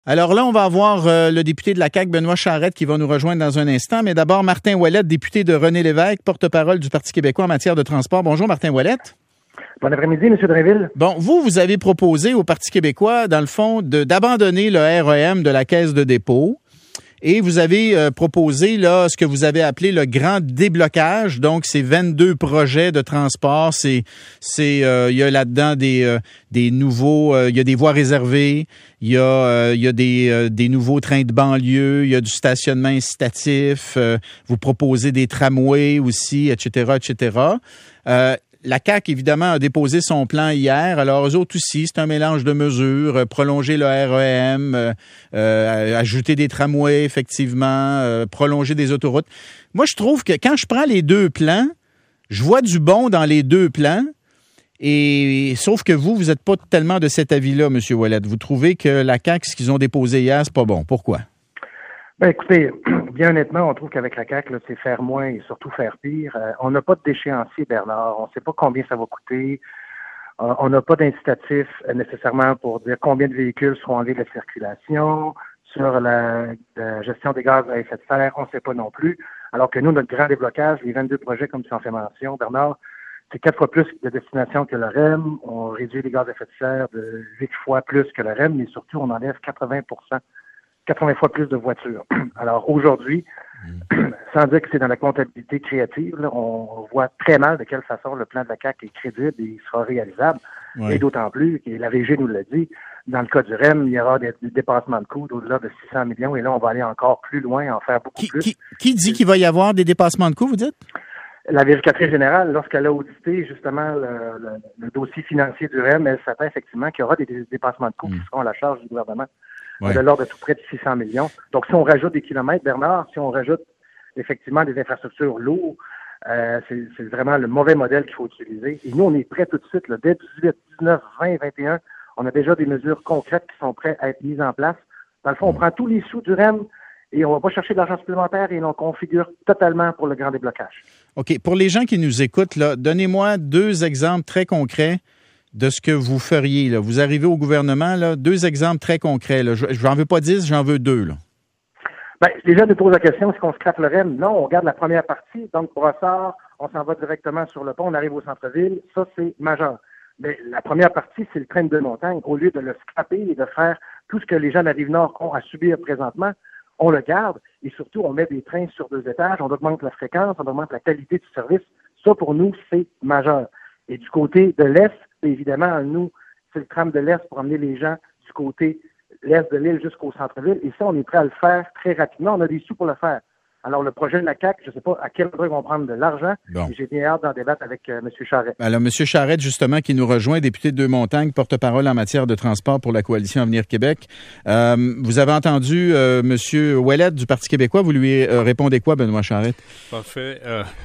Alors là, on va avoir le député de la CAQ, Benoît Charette, qui va nous rejoindre dans un instant. Mais d'abord, Martin Ouellette, député de René Lévesque, porte-parole du Parti québécois en matière de transport. Bonjour, Martin Ouellette. Bon après-midi, M. Drainville. Bon, vous avez proposé au Parti québécois, dans le fond, d'abandonner le REM de la Caisse de dépôt. Et vous avez proposé là ce que vous avez appelé le grand déblocage. Donc, c'est 22 projets de transport. Il y a là-dedans des nouveaux, il y a des voies réservées, il y a des nouveaux trains de banlieue, il y a du stationnement incitatif. Vous proposez des tramways aussi, etc., etc. La CAQ, évidemment, a déposé son plan hier. Alors, eux autres aussi, c'est un mélange de mesures. Prolonger le REM, ajouter des tramways, effectivement, prolonger des autoroutes. Moi, je trouve que quand je prends les deux plans, je vois du bon dans les deux plans. Et sauf que vous n'êtes pas tellement de cet avis-là, M. Ouellette. Vous trouvez que la CAQ, ce qu'ils ont déposé hier, c'est pas bon. Pourquoi? Ben, écoutez, bien honnêtement, on trouve qu'avec la CAQ, là, c'est faire moins et surtout faire pire. On n'a pas de d'échéancier, Bernard. On ne sait pas combien ça va coûter. On n'a pas d'incitatif nécessairement pour dire combien de véhicules seront enlevés de la circulation. Sur la gestion des gaz à effet de serre, on ne sait pas non plus. Alors que nous, notre grand déblocage, les 22 projets, comme tu en fais mention, Bernard, c'est 4 fois plus de destinations que le REM. On réduit les gaz à effet de serre de 8 fois plus que le REM, mais surtout, on enlève 80 fois plus de voitures. Alors aujourd'hui, sans dire que c'est dans la comptabilité créative, là, on voit très mal de quelle façon le plan de la CAQ est crédible et il sera réalisable. Oui. Et d'autant plus, et la VG nous l'a dit, dans le cas du REM, il y aura des dépassements de coûts d'au-delà de 600 millions et là, on va aller encore plus loin, en faire beaucoup plus. Qui dit qu'il va y avoir des dépassements de coûts, vous dites? La vérificatrice générale, lorsqu'elle a audité justement le dossier financier du REM, elle s'attend effectivement qu'il y aura des dépassements de coûts qui seront à la charge du gouvernement. Ouais. De l'ordre de tout près de 600 millions. Donc, si on rajoute des kilomètres, Bernard, si on rajoute effectivement des infrastructures lourdes, c'est vraiment le mauvais modèle qu'il faut utiliser. Et nous, on est prêts tout de suite, là, dès 18, 19, 20, 21, on a déjà des mesures concrètes qui sont prêtes à être mises en place. Dans le fond, on prend tous les sous du REM et on va pas chercher de l'argent supplémentaire et on configure totalement pour le grand déblocage. OK. Pour les gens qui nous écoutent, là, donnez-moi 2 exemples très concrets de ce que vous feriez. Là. Vous arrivez au gouvernement, là, 2 exemples très concrets. Là. Je n'en veux pas 10, j'en veux 2. Là. Ben, les gens nous posent la question, est-ce qu'on scrape le REM? Non, on regarde la première partie. Donc, Brossard, on s'en va directement sur le pont, on arrive au centre-ville. Ça, c'est majeur. Mais la première partie, c'est le train de deux montagnes. Au lieu de le scraper et de faire tout ce que les gens de la Rive-Nord ont à subir présentement, on le garde et surtout, on met des trains sur 2 étages, on augmente la fréquence, on augmente la qualité du service. Ça, pour nous, c'est majeur. Et du côté de l'Est, évidemment, nous, c'est le tram de l'Est pour emmener les gens du côté l'Est de l'île jusqu'au centre-ville. Et ça, on est prêt à le faire très rapidement. On a des sous pour le faire. Alors, le projet de la CAQ, je ne sais pas à quel endroit ils vont prendre de l'argent. Bon. J'ai bien hâte d'en débattre avec M. Charette. Alors, M. Charette, justement, qui nous rejoint, député de Deux-Montagnes, porte-parole en matière de transport pour la Coalition Avenir Québec. Vous avez entendu M. Ouellette du Parti québécois. Vous lui répondez quoi, Benoît Charette? Parfait.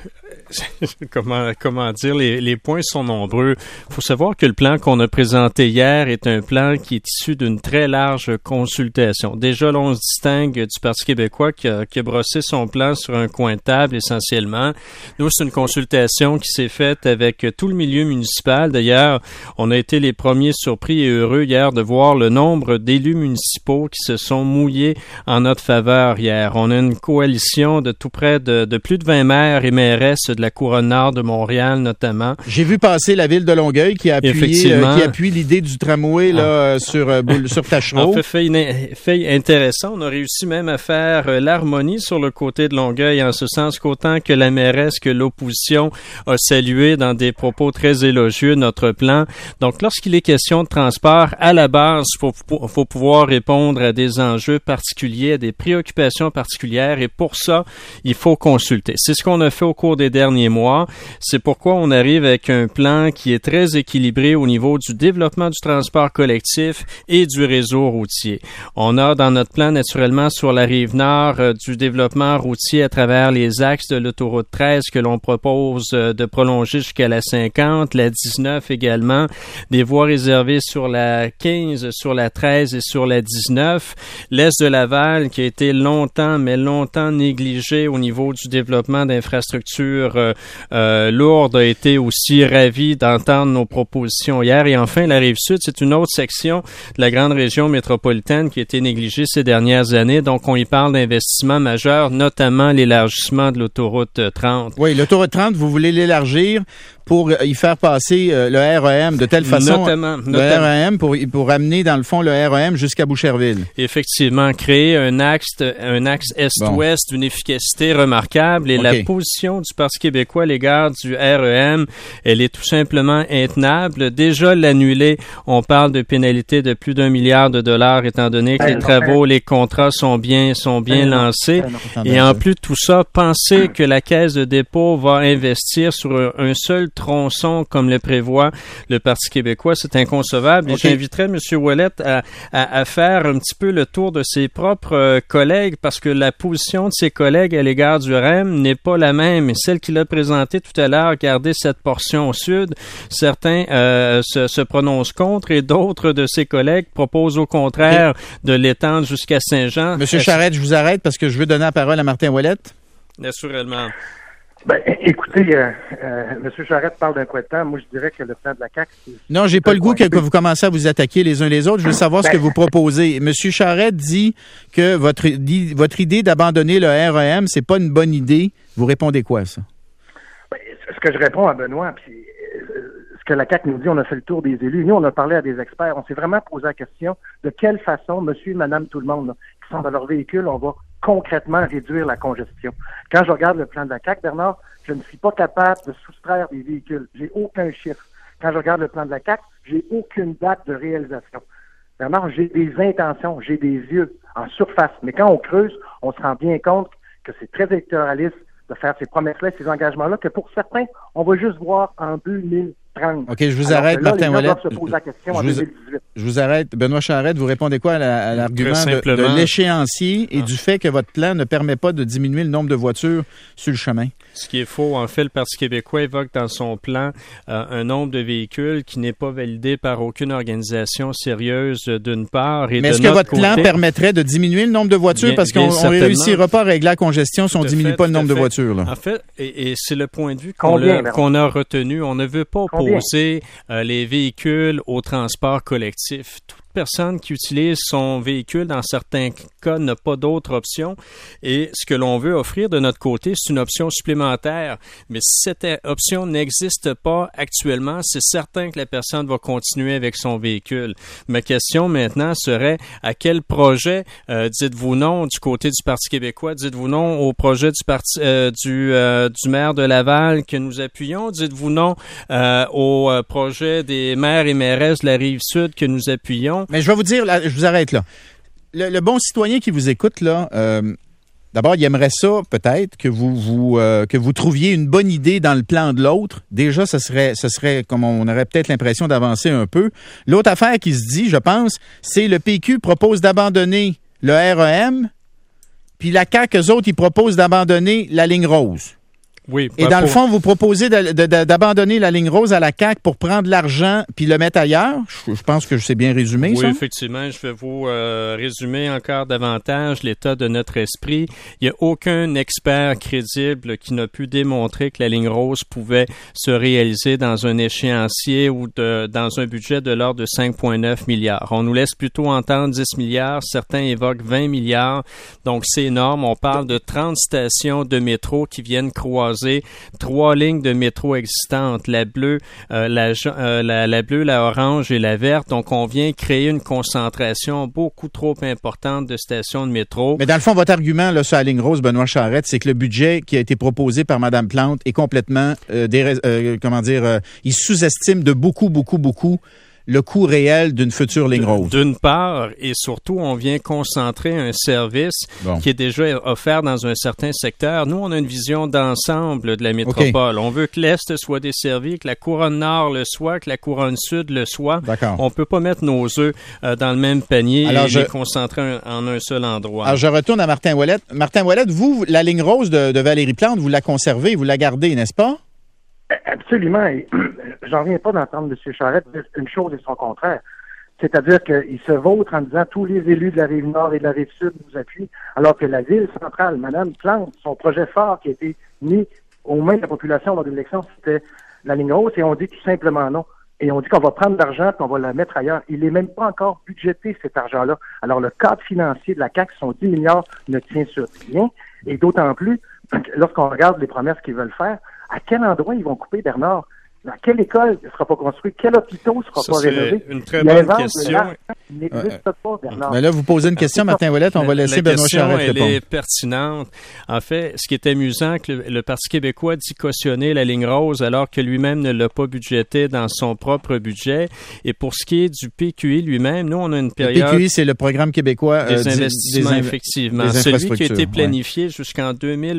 Comment dire, les points sont nombreux. Il faut savoir que le plan qu'on a présenté hier est un plan qui est issu d'une très large consultation. Déjà, là, on se distingue du Parti québécois qui a brossé son plan sur un coin de table essentiellement. Nous, c'est une consultation qui s'est faite avec tout le milieu municipal. D'ailleurs, on a été les premiers surpris et heureux hier de voir le nombre d'élus municipaux qui se sont mouillés en notre faveur hier. On a une coalition de tout près de plus de 20 maires et mairesses de la couronne nord de Montréal notamment. J'ai vu passer la ville de Longueuil qui a appuie l'idée du tramway là, sur Tachereau. En fait intéressant, on a réussi même à faire l'harmonie sur le côté de Longueuil, en ce sens qu'autant que la mairesse que l'opposition a salué dans des propos très élogieux notre plan. Donc, lorsqu'il est question de transport, à la base, faut pouvoir répondre à des enjeux particuliers, à des préoccupations particulières, et pour ça, il faut consulter. C'est ce qu'on a fait au cours des derniers mois. C'est pourquoi on arrive avec un plan qui est très équilibré au niveau du développement du transport collectif et du réseau routier. On a dans notre plan, naturellement, sur la Rive-Nord, du développement routier à travers les axes de l'autoroute 13 que l'on propose de prolonger jusqu'à la 50, la 19 également, des voies réservées sur la 15, sur la 13 et sur la 19. L'est de Laval qui a été longtemps négligé au niveau du développement d'infrastructures lourdes a été aussi ravi d'entendre nos propositions hier. Et enfin, la Rive-Sud, c'est une autre section de la grande région métropolitaine qui a été négligée ces dernières années. Donc, on y parle d'investissements majeurs, notamment l'élargissement de l'autoroute 30. Oui, l'autoroute 30, vous voulez l'élargir pour y faire passer le REM de telle façon, notamment. Le REM pour amener dans le fond le REM jusqu'à Boucherville. Effectivement, créer un axe est-ouest d'une efficacité remarquable et la position du Parti québécois à l'égard du REM, elle est tout simplement intenable. Déjà l'annuler, on parle de pénalités de plus d'1 milliard de dollars étant donné que les travaux, les contrats sont bien lancés. Et en plus de tout ça, penser que la Caisse de dépôt va investir sur un seul tronçon comme le prévoit le Parti québécois, c'est inconcevable. Et j'inviterais M. Ouellet à faire un petit peu le tour de ses propres collègues parce que la position de ses collègues à l'égard du REM n'est pas la même. Et celle qu'il a présentée tout à l'heure, regardez cette portion au sud, certains se prononcent contre et d'autres de ses collègues proposent au contraire de l'étendre jusqu'à Saint-Jean. Monsieur Charette, je vous arrête parce que je veux donner la parole à Martin Ouellet. Naturellement. Ben, écoutez, M. Charette parle d'un coin de temps. Moi, je dirais que le plan de la CAQ... Non, j'ai pas le goût que vous commencez à vous attaquer les uns les autres. Je veux savoir ce que vous proposez. M. Charette dit que votre idée d'abandonner le REM, c'est pas une bonne idée. Vous répondez quoi à ça? Ben, ce que je réponds à Benoît, puis ce que la CAQ nous dit, on a fait le tour des élus. Nous, on a parlé à des experts. On s'est vraiment posé la question de quelle façon, monsieur et madame tout le monde, là, qui sont dans leur véhicule, on va concrètement réduire la congestion. Quand je regarde le plan de la CAQ, Bernard, je ne suis pas capable de soustraire des véhicules. J'ai aucun chiffre. Quand je regarde le plan de la CAQ, j'ai aucune date de réalisation. Bernard, j'ai des intentions, j'ai des yeux en surface. Mais quand on creuse, on se rend bien compte que c'est très électoraliste de faire ces promesses-là, ces engagements-là, que pour certains, on va juste voir en 2030. OK, je vous arrête, Martin Ouellet. Je vous arrête. Benoît Charette, vous répondez quoi à l'argument de l'échéancier et du fait que votre plan ne permet pas de diminuer le nombre de voitures sur le chemin? Ce qui est faux. En fait, le Parti québécois évoque dans son plan un nombre de véhicules qui n'est pas validé par aucune organisation sérieuse d'une part. Et mais est-ce que votre plan permettrait de diminuer le nombre de voitures? Parce qu'on ne réussira pas à régler la congestion si on ne diminue pas le nombre de voitures. Là. En fait, et c'est le point de vue qu'on a retenu. On ne veut pas opposer les véhicules au transport collectif. Toute personne qui utilise son véhicule, dans certains cas, n'a pas d'autre option. Et ce que l'on veut offrir de notre côté, c'est une option supplémentaire. Mais si cette option n'existe pas actuellement, c'est certain que la personne va continuer avec son véhicule. Ma question maintenant serait, à quel projet dites-vous non du côté du Parti québécois? Dites-vous non au projet du parti du maire de Laval que nous appuyons? Dites-vous non au projet des maires et mairesses de la Rive-Sud que nous appuyons? Mais je vais vous dire, là, je vous arrête là. Le bon citoyen qui vous écoute, là, d'abord, il aimerait ça, peut-être, que vous trouviez une bonne idée dans le plan de l'autre. Déjà, ce serait comme on aurait peut-être l'impression d'avancer un peu. L'autre affaire qui se dit, je pense, c'est le PQ propose d'abandonner le REM, puis la CAQ, eux autres, ils proposent d'abandonner la ligne rose. Oui, et dans le fond, vous proposez d'abandonner la ligne rose à la CAQ pour prendre l'argent puis le mettre ailleurs. Je pense que c'est bien résumé, ça. Oui, effectivement. Je vais vous résumer encore davantage l'état de notre esprit. Il n'y a aucun expert crédible qui n'a pu démontrer que la ligne rose pouvait se réaliser dans un échéancier ou dans un budget de l'ordre de 5,9 milliards. On nous laisse plutôt entendre 10 milliards. Certains évoquent 20 milliards. Donc, c'est énorme. On parle de 30 stations de métro qui viennent croiser 3 lignes de métro existantes, la bleue, la bleue, la orange et la verte. Donc, on vient créer une concentration beaucoup trop importante de stations de métro. Mais dans le fond, votre argument là, sur la ligne rose, Benoît Charette, c'est que le budget qui a été proposé par Mme Plante est complètement, il sous-estime de beaucoup le coût réel d'une future ligne rose. D'une part, et surtout, on vient concentrer un service qui est déjà offert dans un certain secteur. Nous, on a une vision d'ensemble de la métropole. On veut que l'Est soit desservi, que la couronne Nord le soit, que la couronne Sud le soit. D'accord. On peut pas mettre nos œufs dans le même panier et les concentrer en un seul endroit. Alors, je retourne à Martin Ouellette. Martin Ouellette, vous, la ligne rose de Valérie Plante, vous la conservez, vous la gardez, n'est-ce pas? Absolument. Et j'en reviens pas d'entendre M. Charette dire une chose et son contraire. C'est-à-dire qu'il se vautre en disant tous les élus de la Rive-Nord et de la Rive-Sud nous appuient, alors que la ville centrale, Mme Plante, son projet phare qui a été mis aux mains de la population lors de l'élection, c'était la ligne rose, et on dit tout simplement non. Et on dit qu'on va prendre l'argent et qu'on va la mettre ailleurs. Il n'est même pas encore budgété, cet argent-là. Alors, le cadre financier de la CAQ, son 10 milliards, ne tient sur rien. Et d'autant plus, lorsqu'on regarde les promesses qu'ils veulent faire, à quel endroit ils vont couper, Bernard? Dans quelle école ne sera pas construite? Quel hôpital ne sera pas rénové? C'est une très bonne question. Il n'existe pas, Bernard. Mais là, vous posez une question, Martin Ouellette, on va laisser Benoît Charette répondre. Elle est pertinente. En fait, ce qui est amusant, que le Parti québécois dit cautionner la ligne rose alors que lui-même ne l'a pas budgété dans son propre budget. Et pour ce qui est du PQI lui-même, nous, on a une période... Le PQI, c'est le programme québécois des investissements, effectivement. Celui qui a été planifié jusqu'en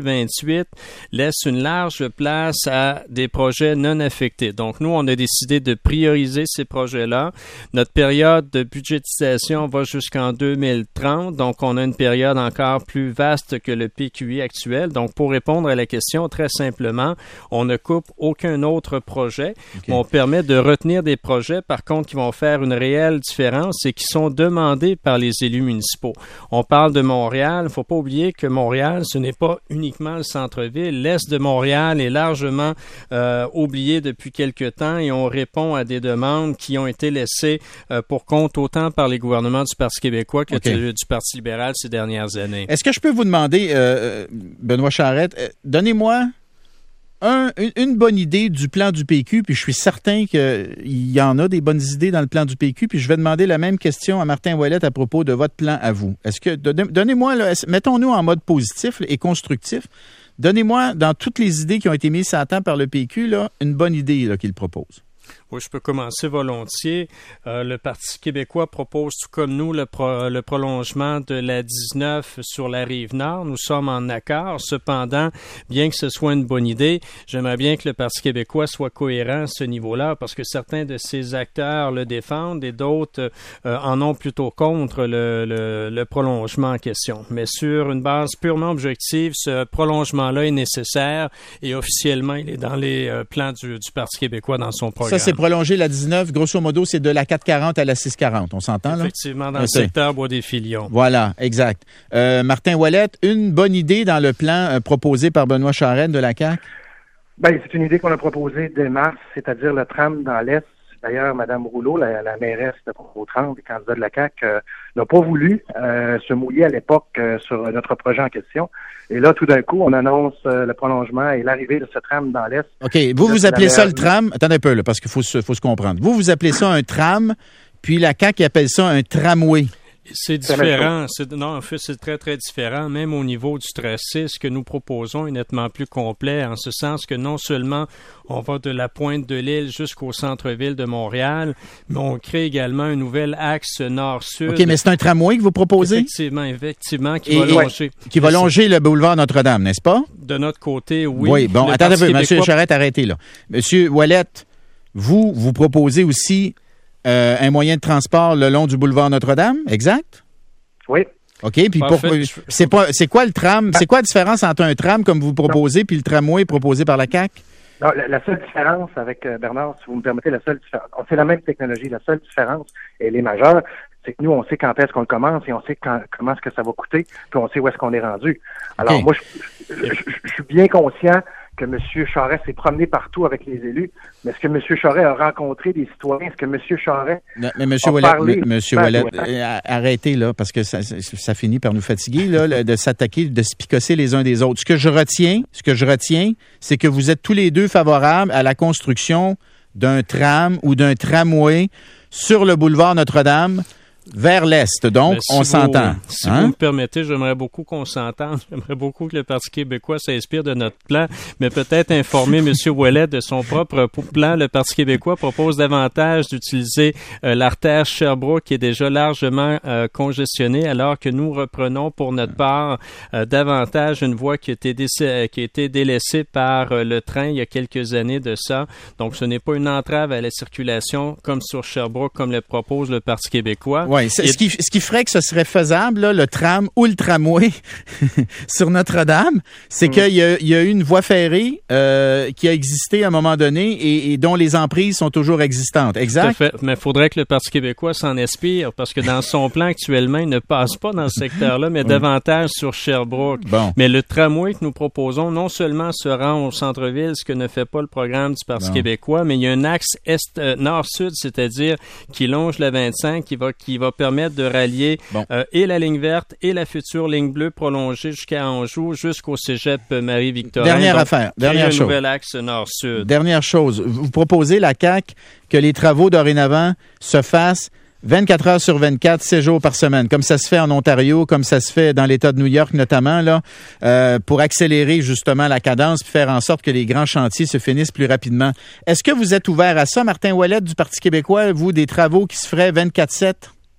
2028 laisse une large place à des projets non affectés. Donc, nous, on a décidé de prioriser ces projets-là. Notre période de budgétisation va jusqu'en 2030. Donc, on a une période encore plus vaste que le PQI actuel. Donc, pour répondre à la question, très simplement, on ne coupe aucun autre projet. Okay. On permet de retenir des projets, par contre, qui vont faire une réelle différence et qui sont demandés par les élus municipaux. On parle de Montréal. Il ne faut pas oublier que Montréal, ce n'est pas uniquement le centre-ville. L'Est de Montréal est largement oublié depuis quelques temps et on répond à des demandes qui ont été laissées pour compte autant par les gouvernements du Parti québécois que du Parti libéral ces dernières années. Est-ce que je peux vous demander, Benoît Charette, donnez-moi une bonne idée du plan du PQ, puis je suis certain qu'il y en a des bonnes idées dans le plan du PQ, puis je vais demander la même question à Martin Ouellette à propos de votre plan à vous. Est-ce que, donnez-moi, là, mettons-nous en mode positif et constructif, donnez-moi, dans toutes les idées qui ont été mises à temps par le PQ, là, une bonne idée là, qu'il propose. Oui, je peux commencer volontiers. Le Parti québécois propose, tout comme nous, le prolongement de la 19 sur la Rive-Nord. Nous sommes en accord. Cependant, bien que ce soit une bonne idée, j'aimerais bien que le Parti québécois soit cohérent à ce niveau-là, parce que certains de ses acteurs le défendent et d'autres en ont plutôt contre le prolongement en question. Mais sur une base purement objective, ce prolongement-là est nécessaire et officiellement, il est dans les plans du Parti québécois dans son programme. Ça, c'est prolonger la 19. Grosso modo, c'est de la 440 à la 640. On s'entend, là? Effectivement, dans le secteur Bois-des-Filions. Voilà, exact. Martin Ouellette, une bonne idée dans le plan proposé par Benoît Charette de la CAQ? Bien, c'est une idée qu'on a proposée dès mars, c'est-à-dire le tram dans l'Est. D'ailleurs, Mme Rouleau, la mairesse de Pont-aux-Trembles, le candidat de la CAQ, n'a pas voulu se mouiller à l'époque sur notre projet en question. Et là, tout d'un coup, on annonce le prolongement et l'arrivée de ce tram dans l'Est. OK. Vous appelez ça le tram? Attendez un peu, là, parce qu'il faut se comprendre. Vous appelez ça un tram, puis la CAQ appelle ça un tramway. C'est différent. En fait, c'est très, très différent. Même au niveau du tracé, ce que nous proposons est nettement plus complet, en ce sens que non seulement on va de la pointe de l'île jusqu'au centre-ville de Montréal, mais on crée également un nouvel axe nord-sud. OK, mais c'est un tramway que vous proposez? Effectivement, qui va longer. Qui va longer le boulevard Notre-Dame, n'est-ce pas? De notre côté, oui. Oui, bon, attendez un peu, M. Charette, arrêtez là. M. Ouellette, vous proposez aussi un moyen de transport le long du boulevard Notre-Dame, exact? Oui. OK, puis c'est quoi le tram? C'est quoi la différence entre un tram comme vous proposez puis le tramway proposé par la CAQ? Non, la seule différence avec Bernard, si vous me permettez, on fait la même technologie. La seule différence, elle est majeure, c'est que nous, on sait quand est-ce qu'on le commence et on sait comment est-ce que ça va coûter, puis on sait où est-ce qu'on est rendu. Alors, moi, je suis bien conscient que M. Charest s'est promené partout avec les élus, mais est-ce que M. Charest a rencontré des citoyens? Est-ce que M. Charest mais M. Ouellette, arrêtez là, parce que ça finit par nous fatiguer là, de s'attaquer, de se picosser les uns des autres. Ce que je retiens, c'est que vous êtes tous les deux favorables à la construction d'un tram ou d'un tramway sur le boulevard Notre-Dame vers l'Est. Donc, on s'entend. Si vous me permettez, j'aimerais beaucoup qu'on s'entende. J'aimerais beaucoup que le Parti québécois s'inspire de notre plan, mais peut-être informer M. Ouellet de son propre plan. Le Parti québécois propose davantage d'utiliser l'artère Sherbrooke qui est déjà largement congestionnée, alors que nous reprenons pour notre part davantage une voie qui a été délaissée par le train il y a quelques années de ça. Donc, ce n'est pas une entrave à la circulation comme sur Sherbrooke, comme le propose le Parti québécois. Oui, ce qui ferait que ce serait faisable, là, le tram ou le tramway sur Notre-Dame, c'est qu'il y a eu une voie ferrée qui a existé à un moment donné et dont les emprises sont toujours existantes. Exact? Tout à fait. Mais il faudrait que le Parti québécois s'en inspire parce que dans son plan actuellement, il ne passe pas dans ce secteur-là, mais davantage sur Sherbrooke. Bon. Mais le tramway que nous proposons, non seulement se rend au centre-ville, ce que ne fait pas le programme du Parti québécois, mais il y a un axe nord-sud, c'est-à-dire qui longe la 25, qui va permettre de rallier et la ligne verte et la future ligne bleue prolongée jusqu'à Anjou, jusqu'au cégep Marie-Victorin. Dernière chose. Nouvel axe nord-sud. Dernière chose. Vous proposez, la CAQ, que les travaux dorénavant se fassent 24 heures sur 24, 7 jours par semaine, comme ça se fait en Ontario, comme ça se fait dans l'État de New York notamment, là, pour accélérer justement la cadence puis faire en sorte que les grands chantiers se finissent plus rapidement. Est-ce que vous êtes ouvert à ça, Martin Ouellet du Parti québécois, vous, des travaux qui se feraient 24/7?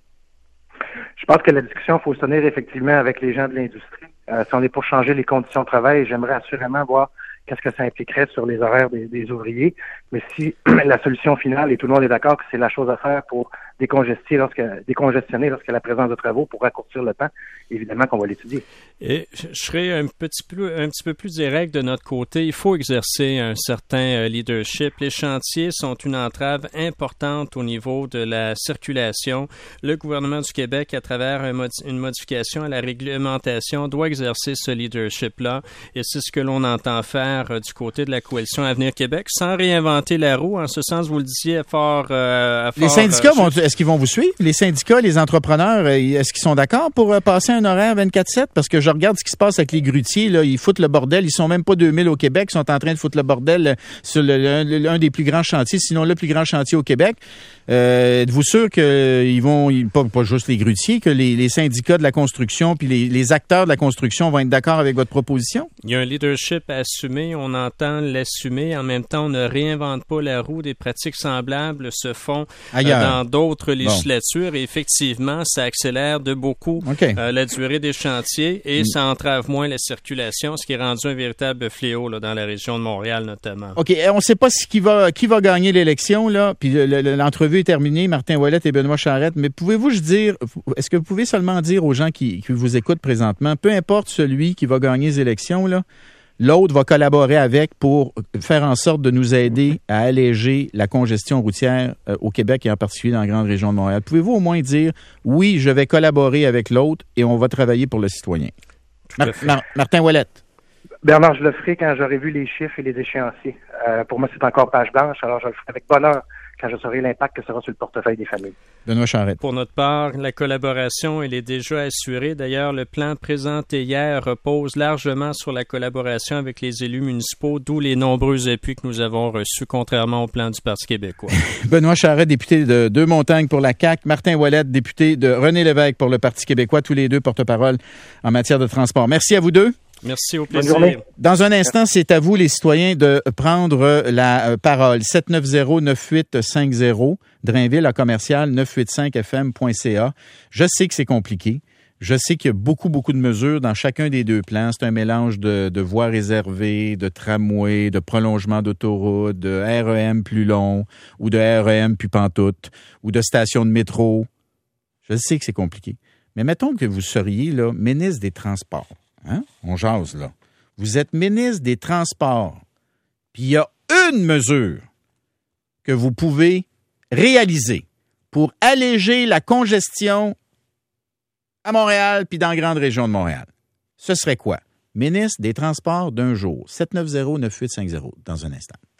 Je pense que la discussion, il faut se tenir effectivement avec les gens de l'industrie. Si on est pour changer les conditions de travail, j'aimerais assurément voir qu'est-ce que ça impliquerait sur les horaires des ouvriers. Mais si la solution finale, et tout le monde est d'accord que c'est la chose à faire pour décongestionner lorsqu'il y a la présence de travaux pour raccourcir le temps, évidemment qu'on va l'étudier. Et je serais un petit peu plus direct de notre côté. Il faut exercer un certain leadership. Les chantiers sont une entrave importante au niveau de la circulation. Le gouvernement du Québec, à travers une modification à la réglementation, doit exercer ce leadership-là. Et c'est ce que l'on entend faire du côté de la coalition Avenir Québec, sans réinventer la roue. En ce sens, vous le disiez fort. Les syndicats est-ce qu'ils vont vous suivre? Les syndicats, les entrepreneurs, est-ce qu'ils sont d'accord pour passer un horaire 24/7? Parce que je regarde ce qui se passe avec les grutiers, là, ils foutent le bordel. Ils sont même pas 2000 au Québec, ils sont en train de foutre le bordel sur l'un des plus grands chantiers, sinon le plus grand chantier au Québec. Êtes-vous sûr qu'ils vont, pas juste les grutiers, que les syndicats de la construction puis les acteurs de la construction vont être d'accord avec votre proposition? Il y a un leadership à assumer, on entend l'assumer. En même temps, on ne réinvente pas la roue. Des pratiques semblables se font dans d'autres législatures et effectivement, ça accélère de beaucoup la durée des chantiers et ça entrave moins la circulation, ce qui est rendu un véritable fléau là, dans la région de Montréal notamment. OK. On ne sait pas qui va gagner l'élection, là, puis l'entrevue est terminée, Martin Ouellet et Benoît Charette, mais est-ce que vous pouvez seulement dire aux gens qui vous écoutent présentement, peu importe celui qui va gagner les élections, là, l'autre va collaborer avec pour faire en sorte de nous aider à alléger la congestion routière au Québec et en particulier dans la grande région de Montréal. Pouvez-vous au moins dire, oui, je vais collaborer avec l'autre et on va travailler pour le citoyen? Martin Ouellet. Bernard, je le ferai quand j'aurai vu les chiffres et les échéanciers. Pour moi, c'est encore page blanche, alors je le ferai avec bonheur quand je saurai l'impact que sera sur le portefeuille des familles. Benoît Charette. Pour notre part, la collaboration, elle est déjà assurée. D'ailleurs, le plan présenté hier repose largement sur la collaboration avec les élus municipaux, d'où les nombreux appuis que nous avons reçus, contrairement au plan du Parti québécois. Benoît Charette, député de Deux-Montagnes pour la CAQ. Martin Ouellet, député de René Lévesque pour le Parti québécois. Tous les deux porte-parole en matière de transport. Merci à vous deux. Merci, au plaisir. Dans un instant, c'est à vous, les citoyens, de prendre la parole. 790-9850, Drainville à commercial 985fm.ca. Je sais que c'est compliqué. Je sais qu'il y a beaucoup de mesures dans chacun des deux plans. C'est un mélange de voies réservées, de tramway, de prolongement d'autoroute, de REM plus long ou de REM plus pantoute ou de stations de métro. Je sais que c'est compliqué. Mais mettons que vous seriez là, ministre des Transports. Hein? On jase, là. Vous êtes ministre des Transports. Puis il y a une mesure que vous pouvez réaliser pour alléger la congestion à Montréal puis dans la grande région de Montréal. Ce serait quoi? Ministre des Transports d'un jour. 790-9850 dans un instant.